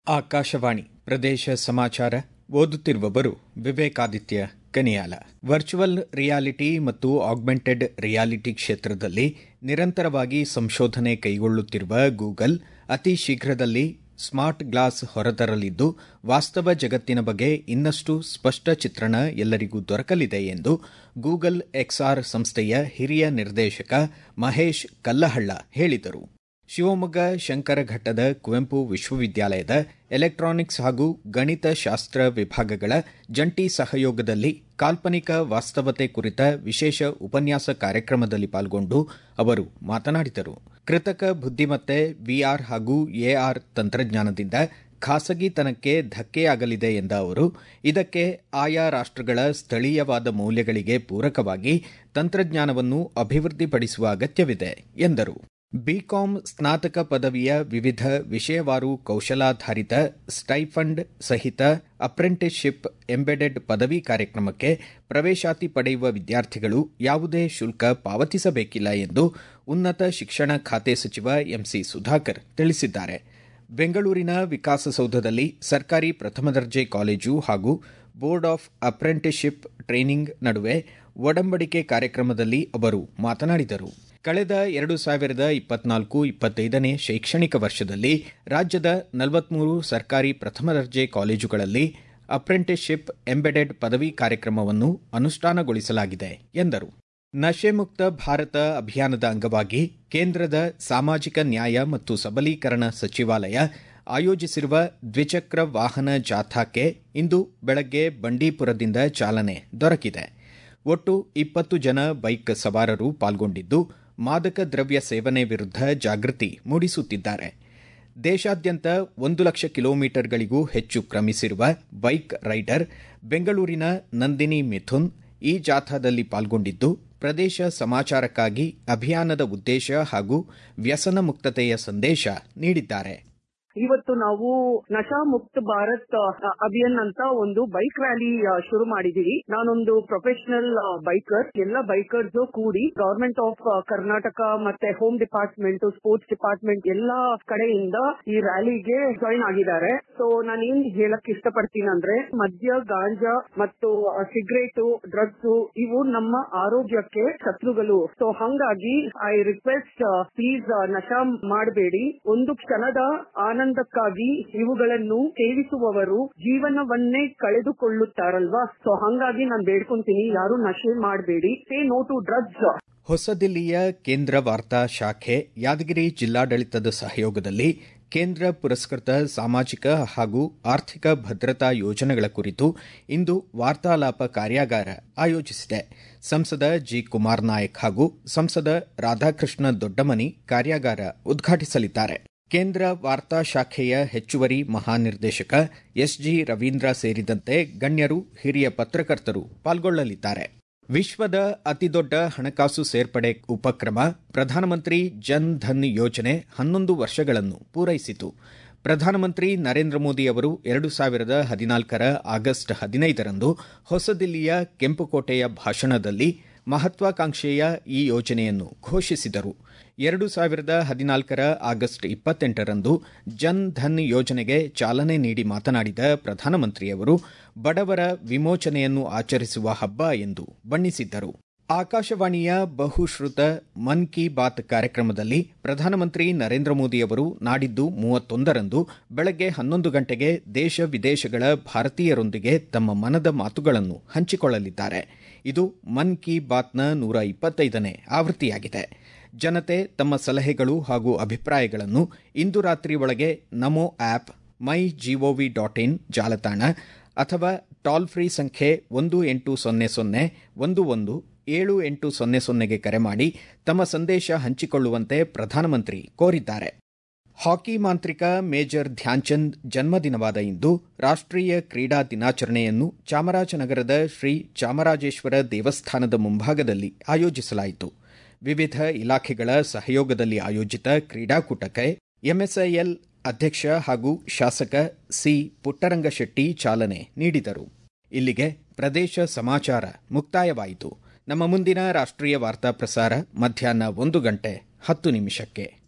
ಆಕಾಶವಾಣಿ ಪ್ರದೇಶ ಸಮಾಚಾರ ಓದುತ್ತಿರುವವರು ವಿವೇಕಾದಿತ್ಯ ಕನಿಯಾಲ. ವರ್ಚುವಲ್ ರಿಯಾಲಿಟಿ ಮತ್ತು ಆಗ್ಮೆಂಟೆಡ್ ರಿಯಾಲಿಟಿ ಕ್ಷೇತ್ರದಲ್ಲಿ ನಿರಂತರವಾಗಿ ಸಂಶೋಧನೆ ಕೈಗೊಳ್ಳುತ್ತಿರುವ ಗೂಗಲ್ ಅತಿ ಶೀಘ್ರದಲ್ಲಿ ಸ್ಮಾರ್ಟ್ ಗ್ಲಾಸ್ ಹೊರತರಲಿದ್ದು, ವಾಸ್ತವ ಜಗತ್ತಿನ ಬಗ್ಗೆ ಇನ್ನಷ್ಟು ಸ್ಪಷ್ಟ ಚಿತ್ರಣ ಎಲ್ಲರಿಗೂ ದೊರಕಲಿದೆ ಎಂದು ಗೂಗಲ್ ಎಕ್ಸ್ಆರ್ ಸಂಸ್ಥೆಯ ಹಿರಿಯ ನಿರ್ದೇಶಕ ಮಹೇಶ್ ಕಲ್ಲಹಳ್ಳ ಹೇಳಿದರು. ಶಿವಮೊಗ್ಗ ಶಂಕರಘಟ್ಟದ ಕುವೆಂಪು ವಿಶ್ವವಿದ್ಯಾಲಯದ ಎಲೆಕ್ಟ್ರಾನಿಕ್ಸ್ ಹಾಗೂ ಗಣಿತಶಾಸ್ತ್ರ ವಿಭಾಗಗಳ ಜಂಟಿ ಸಹಯೋಗದಲ್ಲಿ ಕಾಲ್ಪನಿಕ ವಾಸ್ತವತೆ ಕುರಿತ ವಿಶೇಷ ಉಪನ್ಯಾಸ ಕಾರ್ಯಕ್ರಮದಲ್ಲಿ ಪಾಲ್ಗೊಂಡು ಅವರು ಮಾತನಾಡಿದರು. ಕೃತಕ ಬುದ್ದಿಮತ್ತೆ, ವಿಆರ್ ಹಾಗೂ ಎಆರ್ ತಂತ್ರಜ್ಞಾನದಿಂದ ಖಾಸಗಿತನಕ್ಕೆ ಧಕ್ಕೆಯಾಗಲಿದೆ ಎಂದ ಅವರು, ಇದಕ್ಕೆ ಆಯಾ ರಾಷ್ಟ್ರಗಳ ಸ್ಥಳೀಯವಾದ ಮೌಲ್ಯಗಳಿಗೆ ಪೂರಕವಾಗಿ ತಂತ್ರಜ್ಞಾನವನ್ನು ಅಭಿವೃದ್ಧಿಪಡಿಸುವ ಅಗತ್ಯವಿದೆ ಎಂದರು. ಬಿಕಾಂ ಸ್ನಾತಕ ಪದವಿಯ ವಿವಿಧ ವಿಷಯವಾರು ಕೌಶಲಾಧಾರಿತ ಸ್ಟೈಫಂಡ್ ಸಹಿತ ಅಪ್ರೆಂಟಿಸ್ಶಿಪ್ ಎಂಬೆಡೆಡ್ ಪದವಿ ಕಾರ್ಯಕ್ರಮಕ್ಕೆ ಪ್ರವೇಶಾತಿ ಪಡೆಯುವ ವಿದ್ಯಾರ್ಥಿಗಳು ಯಾವುದೇ ಶುಲ್ಕ ಪಾವತಿಸಬೇಕಿಲ್ಲ ಎಂದು ಉನ್ನತ ಶಿಕ್ಷಣ ಖಾತೆ ಸಚಿವ ಎಂಸಿ ಸುಧಾಕರ್ ತಿಳಿಸಿದ್ದಾರೆ. ಬೆಂಗಳೂರಿನ ವಿಕಾಸಸೌಧದಲ್ಲಿ ಸರ್ಕಾರಿ ಪ್ರಥಮ ದರ್ಜೆ ಕಾಲೇಜು ಹಾಗೂ ಬೋರ್ಡ್ ಆಫ್ ಅಪ್ರೆಂಟಿಸ್ಶಿಪ್ ಟ್ರೈನಿಂಗ್ ನಡುವೆ ಒಡಂಬಡಿಕೆ ಕಾರ್ಯಕ್ರಮದಲ್ಲಿ ಅವರು ಮಾತನಾಡಿದರು. ಕಳೆದ 2024-25ನೇ ಶೈಕ್ಷಣಿಕ ವರ್ಷದಲ್ಲಿ ರಾಜ್ಯದ 43 ಸರ್ಕಾರಿ ಪ್ರಥಮ ದರ್ಜೆ ಕಾಲೇಜುಗಳಲ್ಲಿ ಅಪ್ರೆಂಟಿಸ್ಶಿಪ್ ಎಂಬೆಡೆಡ್ ಪದವಿ ಕಾರ್ಯಕ್ರಮವನ್ನು ಅನುಷ್ಠಾನಗೊಳಿಸಲಾಗಿದೆ ಎಂದರು. ನಶೆ ಮುಕ್ತ ಭಾರತ ಅಭಿಯಾನದ ಅಂಗವಾಗಿ ಕೇಂದ್ರದ ಸಾಮಾಜಿಕ ನ್ಯಾಯ ಮತ್ತು ಸಬಲೀಕರಣ ಸಚಿವಾಲಯ ಆಯೋಜಿಸಿರುವ ದ್ವಿಚಕ್ರ ವಾಹನ ಜಾಥಾಕ್ಕೆ ಇಂದು ಬೆಳಗ್ಗೆ ಬಂಡೀಪುರದಿಂದ ಚಾಲನೆ ದೊರಕಿದೆ. ಒಟ್ಟು 20 ಜನ ಬೈಕ್ ಸವಾರರು ಪಾಲ್ಗೊಂಡಿದ್ದು, ಮಾದಕ ದ್ರವ್ಯ ಸೇವನೆ ವಿರುದ್ಧ ಜಾಗೃತಿ ಮೂಡಿಸುತ್ತಿದ್ದಾರೆ. ದೇಶಾದ್ಯಂತ 1 ಲಕ್ಷ ಕಿಲೋಮೀಟರ್ಗಳಿಗೂ ಹೆಚ್ಚು ಕ್ರಮಿಸಿರುವ ಬೈಕ್ ರೈಡರ್ ಬೆಂಗಳೂರಿನ ನಂದಿನಿ ಮಿಥುನ್ ಈ ಜಾಥಾದಲ್ಲಿ ಪಾಲ್ಗೊಂಡಿದ್ದು, ಪ್ರದೇಶ ಸಮಾಚಾರಕ್ಕಾಗಿ ಅಭಿಯಾನದ ಉದ್ದೇಶ ಹಾಗೂ ವ್ಯಸನ ಮುಕ್ತತೆಯ ಸಂದೇಶ ನೀಡಿದ್ದಾರೆ. ಇವತ್ತು ನಾವು ನಶಾ ಮುಕ್ತ ಭಾರತ್ ಅಭಿಯಾನ್ ಅಂತ ಒಂದು ಬೈಕ್ ರ್ಯಾಲಿ ಶುರು ಮಾಡಿದೀವಿ. ನಾನೊಂದು ಪ್ರೊಫೆಷನಲ್ ಬೈಕರ್. ಎಲ್ಲ ಬೈಕರ್ಸ್ ಕೂಡಿ ಗವರ್ಮೆಂಟ್ ಆಫ್ ಕರ್ನಾಟಕ ಮತ್ತೆ ಹೋಮ್ ಡಿಪಾರ್ಟ್ಮೆಂಟ್, ಸ್ಪೋರ್ಟ್ಸ್ ಡಿಪಾರ್ಟ್ಮೆಂಟ್ ಎಲ್ಲಾ ಕಡೆಯಿಂದ ಈ ರ್ಯಾಲಿಗೆ ಜಾಯಿನ್ ಆಗಿದ್ದಾರೆ. ಸೊ ನಾನೇನ್ ಹೇಳಕ್ ಇಷ್ಟಪಡ್ತೀನಿ ಅಂದ್ರೆ, ಮದ್ಯ, ಗಾಂಜಾ ಮತ್ತು ಸಿಗರೇಟು, ಡ್ರಗ್ಸ್ ಇವು ನಮ್ಮ ಆರೋಗ್ಯಕ್ಕೆ ಶತ್ರುಗಳು. ಸೊ ಹಂಗಾಗಿ ಐ ರಿಕ್ವೆಸ್ಟ್, ಪ್ಲೀಸ್ ನಶಾ ಮಾಡಬೇಡಿ. ಒಂದು ಕ್ಷಣದ ಆನಂದಕ್ಕಾಗಿ ಇವುಗಳನ್ನು ಸೇವಿಸುವವರು ಜೀವನವನ್ನೇ ಕಳೆದುಕೊಳ್ಳುತ್ತಾರಲ್ವಾ. ಸೊ ಹಂಗಾಗಿ ನಾನು ಬೇಡ್ಕೊಂತೀನಿ, ಯಾರು ನಶೆ ಮಾಡಬೇಡಿ. Say no to drugs. ಹೊಸದಿಲ್ಲಿಯ ಕೇಂದ್ರ ವಾರ್ತಾ ಶಾಖೆ ಯಾದಗಿರಿ ಜಿಲ್ಲಾಡಳಿತದ ಸಹಯೋಗದಲ್ಲಿ ಕೇಂದ್ರ ಪುರಸ್ಕೃತ ಸಾಮಾಜಿಕ ಹಾಗೂ ಆರ್ಥಿಕ ಭದ್ರತಾ ಯೋಜನೆಗಳ ಕುರಿತು ಇಂದು ವಾರ್ತಾಲಾಪ ಕಾರ್ಯಾಗಾರ ಆಯೋಜಿಸಿದೆ. ಸಂಸದ ಜಿ. ಕುಮಾರ್ ನಾಯಕ್ ಹಾಗೂ ಸಂಸದ ರಾಧಾಕೃಷ್ಣ ದೊಡ್ಡಮನಿ ಕಾರ್ಯಾಗಾರ ಉದ್ಘಾಟಿಸಲಿದ್ದಾರೆ. ಕೇಂದ್ರ ವಾರ್ತಾ ಶಾಖೆಯ ಹೆಚ್ಚುವರಿ ಮಹಾನಿರ್ದೇಶಕ ಎಸ್ಜಿ ರವೀಂದ್ರ ಸೇರಿದಂತೆ ಗಣ್ಯರು, ಹಿರಿಯ ಪತ್ರಕರ್ತರು ಪಾಲ್ಗೊಳ್ಳಲಿದ್ದಾರೆ. ವಿಶ್ವದ ಅತಿದೊಡ್ಡ ಹಣಕಾಸು ಸೇರ್ಪಡೆ ಉಪಕ್ರಮ ಪ್ರಧಾನಮಂತ್ರಿ ಜನ್ ಧನ್ ಯೋಜನೆ 11 ವರ್ಷಗಳನ್ನು ಪೂರೈಸಿತು. ಪ್ರಧಾನಮಂತ್ರಿ ನರೇಂದ್ರ ಮೋದಿ ಅವರು 2014ರ ಆಗಸ್ಟ್ 15ರಂದು ಹೊಸದಿಲ್ಲಿಯ ಕೆಂಪುಕೋಟೆಯ ಭಾಷಣದಲ್ಲಿ ಮಹತ್ವಾಕಾಂಕ್ಷೆಯ ಈ ಯೋಜನೆಯನ್ನು ಘೋಷಿಸಿದರು. 2014ರ ಆಗಸ್ಟ್ 28ರಂದು ಜನ್ ಧನ್ ಯೋಜನೆಗೆ ಚಾಲನೆ ನೀಡಿ ಮಾತನಾಡಿದ ಪ್ರಧಾನಮಂತ್ರಿಯವರು, ಬಡವರ ವಿಮೋಚನೆಯನ್ನು ಆಚರಿಸುವ ಹಬ್ಬ ಎಂದು ಬಣ್ಣಿಸಿದ್ದರು. ಆಕಾಶವಾಣಿಯ ಬಹುಶ್ರುತ ಮನ್ ಕಿ ಬಾತ್ ಕಾರ್ಯಕ್ರಮದಲ್ಲಿ ಪ್ರಧಾನಮಂತ್ರಿ ನರೇಂದ್ರ ಮೋದಿ ಅವರು ನಾಡಿದ್ದು 31ರಂದು ಬೆಳಗ್ಗೆ 11 ಗಂಟೆಗೆ ದೇಶ ವಿದೇಶಗಳ ಭಾರತೀಯರೊಂದಿಗೆ ತಮ್ಮ ಮನದ ಮಾತುಗಳನ್ನು ಹಂಚಿಕೊಳ್ಳಲಿದ್ದಾರೆ. ಇದು ಮನ್ ಕಿ ಬಾತ್ನ 125ನೇ ಆವೃತ್ತಿಯಾಗಿದೆ. ಜನತೆ ತಮ್ಮ ಸಲಹೆಗಳು ಹಾಗೂ ಅಭಿಪ್ರಾಯಗಳನ್ನು ಇಂದು ರಾತ್ರಿ ಒಳಗೆ ನಮೋ ಆಪ್, MyGov.in ಜಾಲತಾಣ ಅಥವಾ ಟೋಲ್ ಫ್ರೀ ಸಂಖ್ಯೆ 1800-11-7800ಗೆ ಕರೆ ಮಾಡಿ ತಮ್ಮ ಸಂದೇಶ ಹಂಚಿಕೊಳ್ಳುವಂತೆ ಪ್ರಧಾನಮಂತ್ರಿ ಕೋರಿದ್ದಾರೆ. ಹಾಕಿ ಮಾಂತ್ರಿಕ ಮೇಜರ್ ಧ್ಯಾನ್ಚಂದ್ ಜನ್ಮದಿನವಾದ ಇಂದು ರಾಷ್ಟ್ರೀಯ ಕ್ರೀಡಾ ದಿನಾಚರಣೆಯನ್ನು ಚಾಮರಾಜನಗರದ ಶ್ರೀ ಚಾಮರಾಜೇಶ್ವರ ದೇವಸ್ಥಾನದ ಮುಂಭಾಗದಲ್ಲಿ ಆಯೋಜಿಸಲಾಯಿತು. ವಿವಿಧ ಇಲಾಖೆಗಳ ಸಹಯೋಗದಲ್ಲಿ ಆಯೋಜಿತ ಕ್ರೀಡಾಕೂಟಕ್ಕೆ ಎಂಎಸ್ಐಎಲ್ ಅಧ್ಯಕ್ಷ ಹಾಗೂ ಶಾಸಕ ಸಿ. ಪುಟ್ಟರಂಗಶೆಟ್ಟಿ ಚಾಲನೆ ನೀಡಿದರು. ಇಲ್ಲಿಗೆ ಪ್ರದೇಶ ಸಮಾಚಾರ ಮುಕ್ತಾಯವಾಯಿತು. ನಮ್ಮ ಮುಂದಿನ ರಾಷ್ಟ್ರೀಯ ವಾರ್ತಾ ಪ್ರಸಾರ ಮಧ್ಯಾಹ್ನ 1:10 ನಿಮಿಷಕ್ಕೆ.